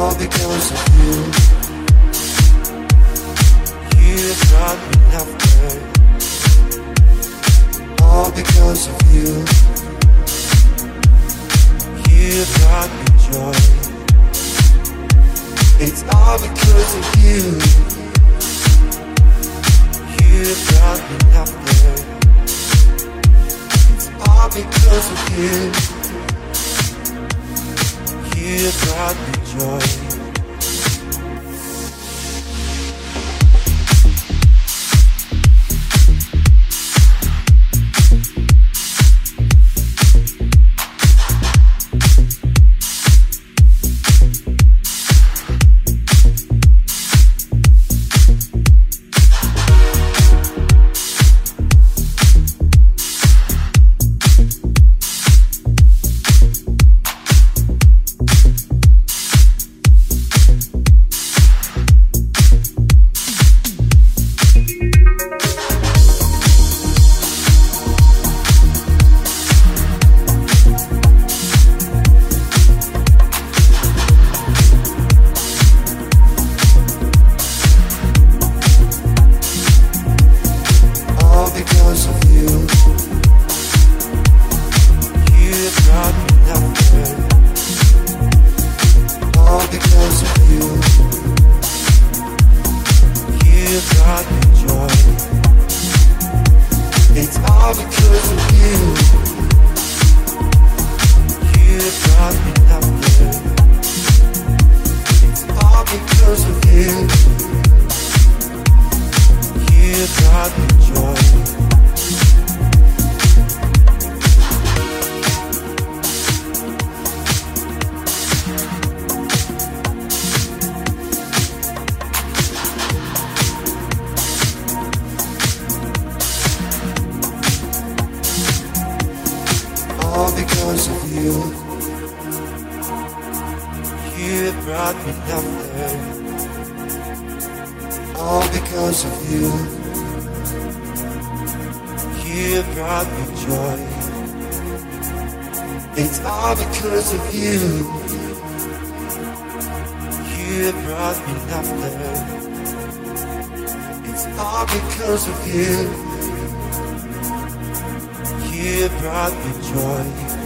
All because of you. You brought me laughter. All because of you. You brought me joy. It's all because of you. You brought me laughter. It's all because of you. You brought me joy. All because of you. You brought me laughter. All because of you. You brought me joy. It's all because of you. You brought me laughter. It's all because of you. You brought me joy.